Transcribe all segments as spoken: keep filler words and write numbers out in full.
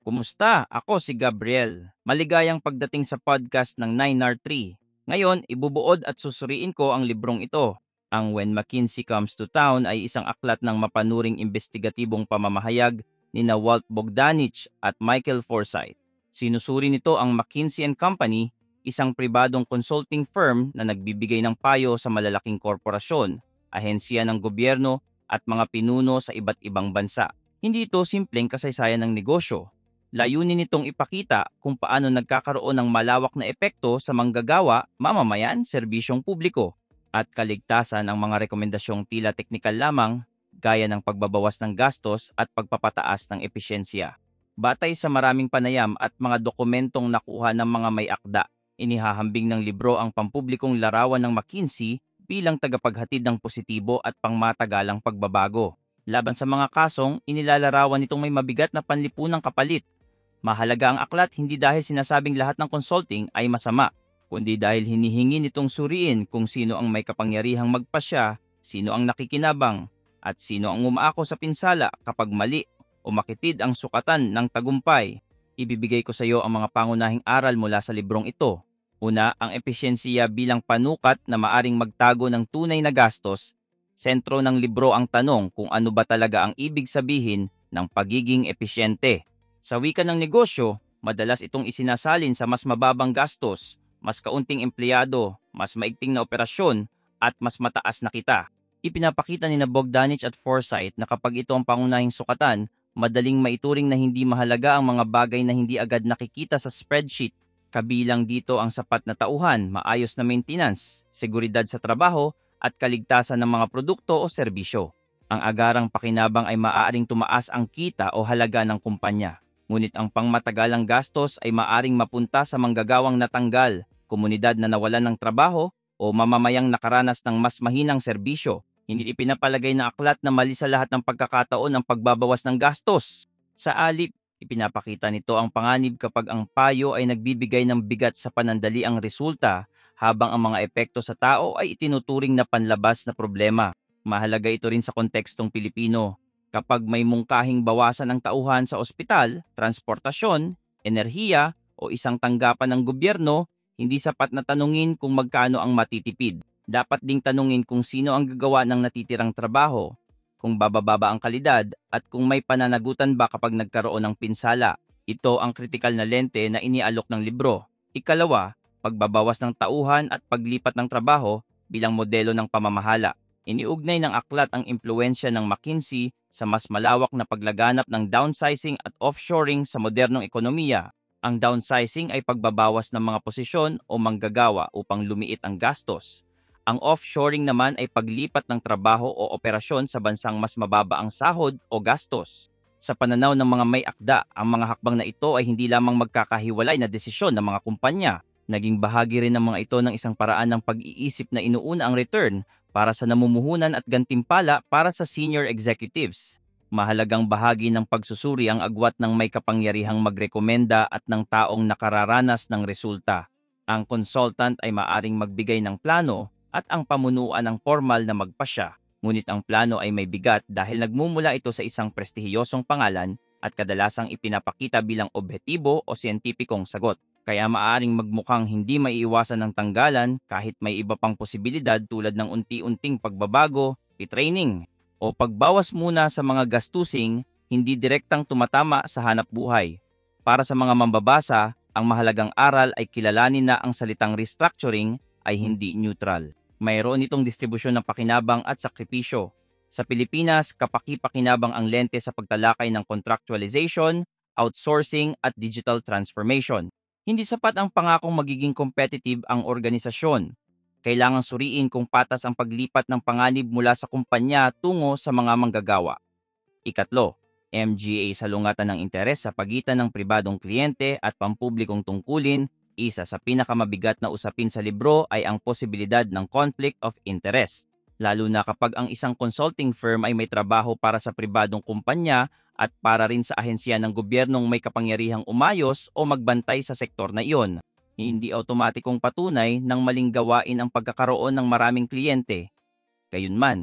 Kumusta? Ako si Gabriel. Maligayang pagdating sa podcast ng nine R three. Ngayon, ibubuod at susuriin ko ang librong ito. Ang When McKinsey Comes to Town ay isang aklat ng mapanuring investigatibong pamamahayag ni na Walt Bogdanich at Michael Forsyth. Sinusuri nito ang McKinsey and Company, isang pribadong consulting firm na nagbibigay ng payo sa malalaking korporasyon, ahensya ng gobyerno at mga pinuno sa iba't ibang bansa. Hindi ito simpleng kasaysayan ng negosyo. Layunin nitong ipakita kung paano nagkakaroon ng malawak na epekto sa manggagawa, mamamayan, serbisyong publiko, at kaligtasan ng mga rekomendasyong tila teknikal lamang, gaya ng pagbabawas ng gastos at pagpapataas ng episyensya. Batay sa maraming panayam at mga dokumentong nakuha ng mga may akda, inihahambing ng libro ang pampublikong larawan ng McKinsey bilang tagapaghatid ng positibo at pangmatagalang pagbabago. Laban sa mga kasong, inilalarawan nitong may mabigat na panlipunang kapalit. Mahalaga ang aklat hindi dahil sinasabing lahat ng consulting ay masama, kundi dahil hinihingi nitong suriin kung sino ang may kapangyarihang magpasya, sino ang nakikinabang, at sino ang umaako sa pinsala kapag mali o makitid ang sukatan ng tagumpay. Ibibigay ko sa iyo ang mga pangunahing aral mula sa librong ito. Una, ang episyensiya bilang panukat na maaring magtago ng tunay na gastos. Sentro ng libro ang tanong kung ano ba talaga ang ibig sabihin ng pagiging episyente. Sa wika ng negosyo, madalas itong isinasalin sa mas mababang gastos, mas kaunting empleyado, mas maigting na operasyon, at mas mataas na kita. Ipinapakita ni na Bogdanich at Forsyth na kapag ito ang pangunahing sukatan, madaling maituring na hindi mahalaga ang mga bagay na hindi agad nakikita sa spreadsheet. Kabilang dito ang sapat na tauhan, maayos na maintenance, seguridad sa trabaho, at kaligtasan ng mga produkto o serbisyo. Ang agarang pakinabang ay maaaring tumaas ang kita o halaga ng kumpanya. Ngunit ang pangmatagalang gastos ay maaring mapunta sa manggagawang natanggal, komunidad na nawalan ng trabaho, o mamamayang nakaranas ng mas mahinang serbisyo. Hindi ipinapalagay ng aklat na mali sa lahat ng pagkakataon ang pagbabawas ng gastos. Sa alip, ipinapakita nito ang panganib kapag ang payo ay nagbibigay ng bigat sa panandaliang resulta, habang ang mga epekto sa tao ay itinuturing na panlabas na problema. Mahalaga ito rin sa kontekstong Pilipino. Kapag may mungkahing bawasan ng tauhan sa ospital, transportasyon, enerhiya o isang tanggapan ng gobyerno, hindi sapat na tanungin kung magkano ang matitipid. Dapat ding tanungin kung sino ang gagawa ng natitirang trabaho, kung bababa ang kalidad, at kung may pananagutan ba kapag nagkaroon ng pinsala. Ito ang kritikal na lente na inialok ng libro. Ikalawa, pagbabawas ng tauhan at paglipat ng trabaho bilang modelo ng pamamahala. Iniugnay ng aklat ang impluwensya ng McKinsey sa mas malawak na paglaganap ng downsizing at offshoring sa modernong ekonomiya. Ang downsizing ay pagbabawas ng mga posisyon o manggagawa upang lumiit ang gastos. Ang offshoring naman ay paglipat ng trabaho o operasyon sa bansang mas mababa ang sahod o gastos. Sa pananaw ng mga may akda, ang mga hakbang na ito ay hindi lamang magkakahiwalay na desisyon ng mga kumpanya. Naging bahagi rin ng mga ito ng isang paraan ng pag-iisip na inuuna ang return para sa namumuhunan at gantimpala para sa senior executives. Mahalagang bahagi ng pagsusuri ang agwat ng may kapangyarihang magrekomenda at ng taong nakararanas ng resulta. Ang consultant ay maaring magbigay ng plano at ang pamunuan ang formal na magpasya. Ngunit ang plano ay may bigat dahil nagmumula ito sa isang prestihiyosong pangalan at kadalasang ipinapakita bilang objektibo o siyentipikong sagot. Kaya maaring magmukhang hindi maiiwasan ng tanggalan kahit may iba pang posibilidad tulad ng unti-unting pagbabago, retraining, o pagbawas muna sa mga gastusing hindi direktang tumatama sa hanap buhay. Para sa mga mambabasa, ang mahalagang aral ay kilalanin na ang salitang restructuring ay hindi neutral. Mayroon itong distribusyon ng pakinabang at sakripisyo. Sa Pilipinas, kapaki-pakinabang ang lente sa pagtalakay ng contractualization, outsourcing at digital transformation. Hindi sapat ang pangakong magiging competitive ang organisasyon. Kailangang suriin kung patas ang paglipat ng panganib mula sa kumpanya tungo sa mga manggagawa. Ikatlo, M G A salungatan ng interes sa pagitan ng pribadong kliyente at pampublikong tungkulin. Isa sa pinakamabigat na usapin sa libro ay ang posibilidad ng conflict of interest. Lalo na kapag ang isang consulting firm ay may trabaho para sa pribadong kumpanya at para rin sa ahensya ng gobyernong may kapangyarihang umayos o magbantay sa sektor na iyon. Hindi automatikong patunay ng maling gawain ang pagkakaroon ng maraming kliyente. Gayunman,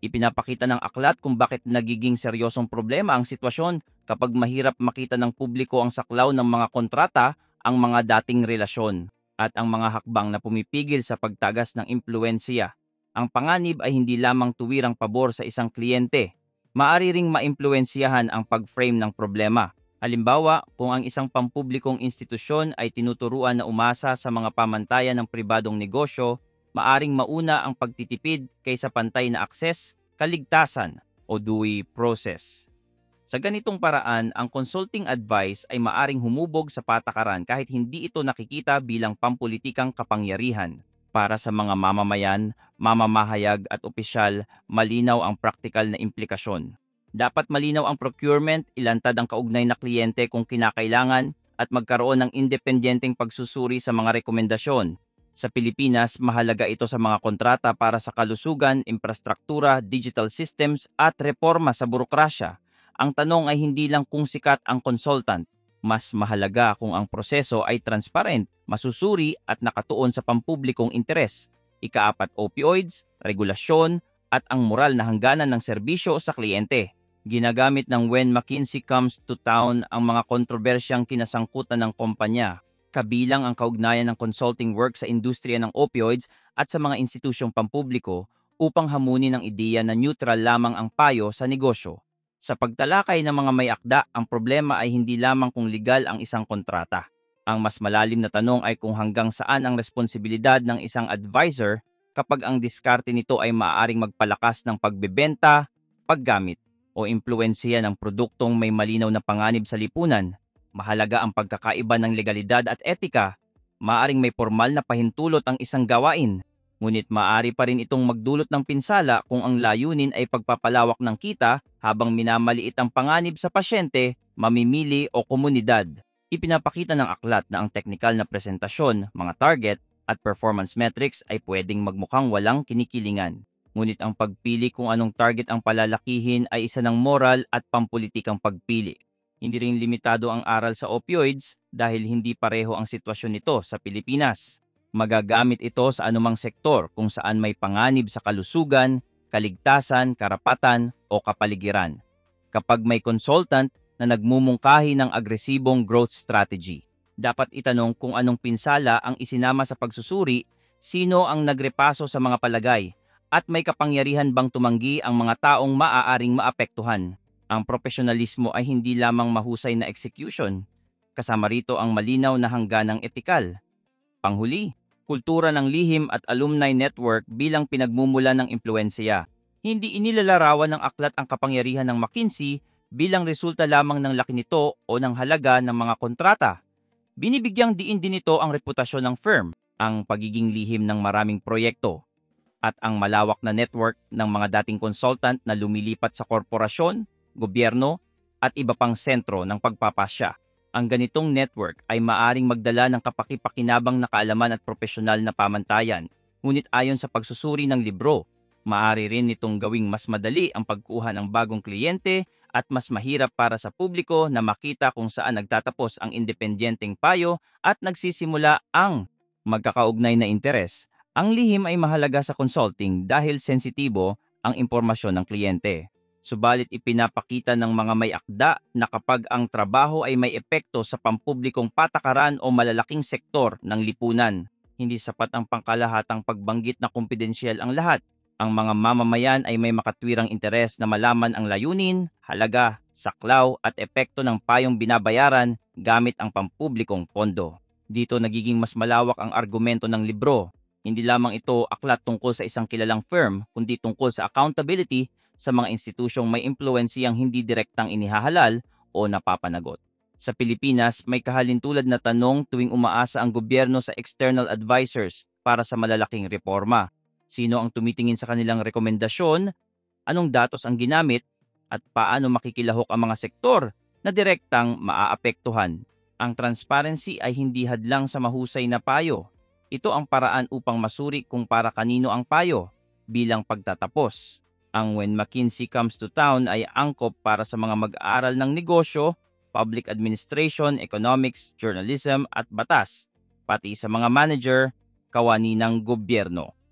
Ipinapakita ng aklat kung bakit nagiging seryosong problema ang sitwasyon kapag mahirap makita ng publiko ang saklaw ng mga kontrata, ang mga dating relasyon, at ang mga hakbang na pumipigil sa pagtagas ng impluensya. Ang panganib ay hindi lamang tuwirang pabor sa isang kliyente. Maari ring maimpluensyahan ang pag-frame ng problema. Halimbawa, kung ang isang pampublikong institusyon ay tinuturuan na umasa sa mga pamantayan ng pribadong negosyo, maaring mauna ang pagtitipid kaysa pantay na akses, kaligtasan o due process. Sa ganitong paraan, ang consulting advice ay maaring humubog sa patakaran kahit hindi ito nakikita bilang pampulitikang kapangyarihan. Para sa mga mamamayan, mamamahayag at opisyal, malinaw ang praktikal na implikasyon. Dapat malinaw ang procurement, ilantad ang kaugnay na kliyente kung kinakailangan, at magkaroon ng independenteng pagsusuri sa mga rekomendasyon. Sa Pilipinas, mahalaga ito sa mga kontrata para sa kalusugan, infrastruktura, digital systems at reforma sa burokrasya. Ang tanong ay hindi lang kung sikat ang consultant. Mas mahalaga kung ang proseso ay transparent, masusuri at nakatuon sa pampublikong interes. Ikaapat, opioids, regulasyon at ang moral na hangganan ng serbisyo sa kliyente. Ginagamit ng When McKinsey Comes to Town ang mga kontrobersyang kinasangkutan ng kumpanya, kabilang ang kaugnayan ng consulting work sa industriya ng opioids at sa mga institusyong pampubliko upang hamunin ang ideya na neutral lamang ang payo sa negosyo. Sa pagtalakay ng mga may akda, ang problema ay hindi lamang kung legal ang isang kontrata. Ang mas malalim na tanong ay kung hanggang saan ang responsibilidad ng isang advisor kapag ang diskarte nito ay maaaring magpalakas ng pagbebenta, paggamit, o impluensya ng produktong may malinaw na panganib sa lipunan. Mahalaga ang pagkakaiba ng legalidad at etika. Maaring may formal na pahintulot ang isang gawain, ngunit maaari pa rin itong magdulot ng pinsala kung ang layunin ay pagpapalawak ng kita habang minamaliit ang panganib sa pasyente, mamimili o komunidad. Ipinapakita ng aklat na ang teknikal na presentasyon, mga target at performance metrics ay pwedeng magmukhang walang kinikilingan. Ngunit ang pagpili kung anong target ang palalakihin ay isa ng moral at pampulitikang pagpili. Hindi rin limitado ang aral sa opioids dahil hindi pareho ang sitwasyon nito sa Pilipinas. Magagamit ito sa anumang sektor kung saan may panganib sa kalusugan, kaligtasan, karapatan o kapaligiran. Kapag may consultant na nagmumungkahi ng agresibong growth strategy, dapat itanong kung anong pinsala ang isinama sa pagsusuri, sino ang nagrepaso sa mga palagay, at may kapangyarihan bang tumanggi ang mga taong maaaring maapektuhan. Ang profesionalismo ay hindi lamang mahusay na execution, kasama rito ang malinaw na hangganang etikal. Panghuli, kultura ng lihim at alumni network bilang pinagmumula ng impluensya. Hindi inilalarawan ng aklat ang kapangyarihan ng McKinsey bilang resulta lamang ng laki nito o ng halaga ng mga kontrata. Binibigyang diin din nito ang reputasyon ng firm, ang pagiging lihim ng maraming proyekto, at ang malawak na network ng mga dating consultant na lumilipat sa korporasyon, gobyerno, at iba pang sentro ng pagpapasya. Ang ganitong network ay maaring magdala ng kapaki-pakinabang na kaalaman at profesional na pamantayan. Ngunit ayon sa pagsusuri ng libro, maaari rin nitong gawing mas madali ang pagkuha ng bagong kliyente at mas mahirap para sa publiko na makita kung saan nagtatapos ang independenteng payo at nagsisimula ang magkakaugnay na interes. Ang lihim ay mahalaga sa consulting dahil sensitibo ang impormasyon ng kliyente. Subalit ipinapakita ng mga may akda na kapag ang trabaho ay may epekto sa pampublikong patakaran o malalaking sektor ng lipunan, hindi sapat ang pangkalahatang pagbanggit na kumpidensyal ang lahat. Ang mga mamamayan ay may makatwirang interes na malaman ang layunin, halaga, saklaw at epekto ng payong binabayaran gamit ang pampublikong pondo. Dito nagiging mas malawak ang argumento ng libro. Hindi lamang ito aklat tungkol sa isang kilalang firm, kundi tungkol sa accountability sa mga institusyong may impluensiyang hindi direktang inihahalal o napapanagot. Sa Pilipinas, may kahalintulad na tanong tuwing umaasa ang gobyerno sa external advisors para sa malalaking reforma. Sino ang tumitingin sa kanilang rekomendasyon, anong datos ang ginamit, at paano makikilahok ang mga sektor na direktang maaapektuhan. Ang transparency ay hindi hadlang sa mahusay na payo. Ito ang paraan upang masuri kung para kanino ang payo bilang pagtatapos. Ang When McKinsey Comes to Town ay angkop para sa mga mag-aaral ng negosyo, public administration, economics, journalism at batas, pati sa mga manager, kawani ng gobyerno.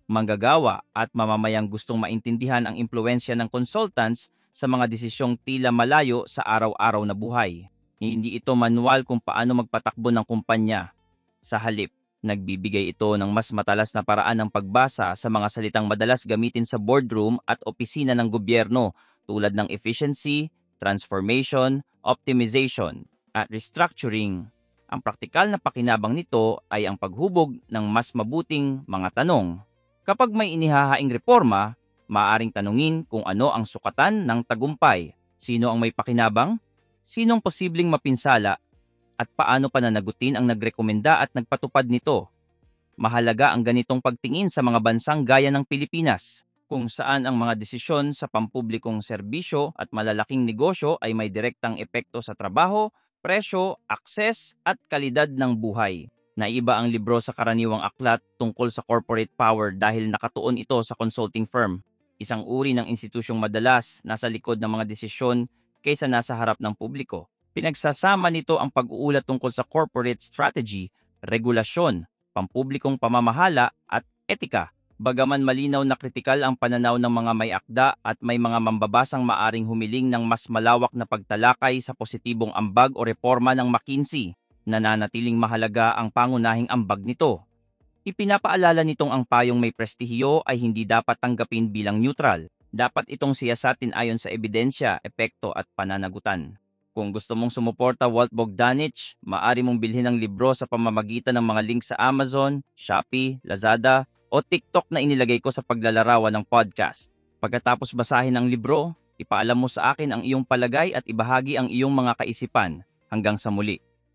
manggagawa at mamamayang gustong maintindihan ang impluensya ng consultants sa mga desisyong tila malayo sa araw-araw na buhay. Hindi ito manual kung paano magpatakbo ng kumpanya. Sa halip, nagbibigay ito ng mas matalas na paraan ng pagbasa sa mga salitang madalas gamitin sa boardroom at opisina ng gobyerno tulad ng efficiency, transformation, optimization, at restructuring. Ang praktikal na pakinabang nito ay ang paghubog ng mas mabuting mga tanong. Kapag may inihahaing reforma, maaaring tanungin kung ano ang sukatan ng tagumpay, sino ang may pakinabang, sinong posibleng mapinsala, at paano pananagutin ang nagrekomenda at nagpatupad nito. Mahalaga ang ganitong pagtingin sa mga bansang gaya ng Pilipinas, kung saan ang mga desisyon sa pampublikong serbisyo at malalaking negosyo ay may direktang epekto sa trabaho, presyo, akses at kalidad ng buhay. Naiba ang libro sa karaniwang aklat tungkol sa corporate power dahil nakatuon ito sa consulting firm, isang uri ng institusyong madalas nasa likod ng mga desisyon kaysa nasa harap ng publiko. Pinagsasama nito ang pag-uulat tungkol sa corporate strategy, regulasyon, pampublikong pamamahala at etika. Bagaman malinaw na kritikal ang pananaw ng mga may akda at may mga mambabasang maaring humiling ng mas malawak na pagtalakay sa positibong ambag o reforma ng McKinsey, nananatiling mahalaga ang pangunahing ambag nito. Ipinapaalala nitong ang payong may prestihiyo ay hindi dapat tanggapin bilang neutral. Dapat itong siyasatin ayon sa ebidensya, epekto at pananagutan. Kung gusto mong sumuporta Walt Bogdanich, maaari mong bilhin ang libro sa pamamagitan ng mga link sa Amazon, Shopee, Lazada, o TikTok na inilagay ko sa paglalarawan ng podcast. Pagkatapos basahin ang libro, ipaalam mo sa akin ang iyong palagay at ibahagi ang iyong mga kaisipan. Hanggang sa muli.